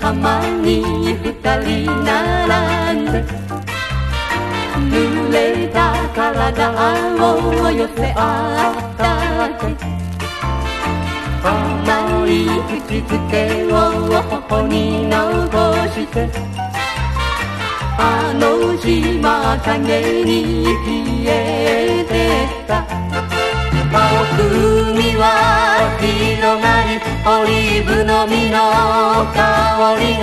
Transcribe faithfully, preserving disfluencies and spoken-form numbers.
浜に二人並んで濡れた体を寄せ合ったっけ甘い口づけを頬に残してあの島影に消えてった海は広がりオリーブの実の香りが